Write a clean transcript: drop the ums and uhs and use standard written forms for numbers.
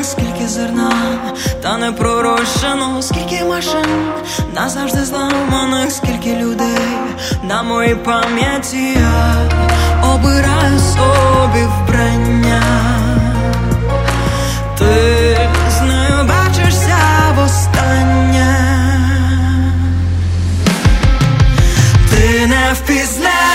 зламаних, скільки зерна, та не пророщено, скільки машин назавжди зламаних, скільки людей на моїй пам'яті. Я обираю собі вбрання, ти з нею бачишся востаннє, ти не впізнаєш.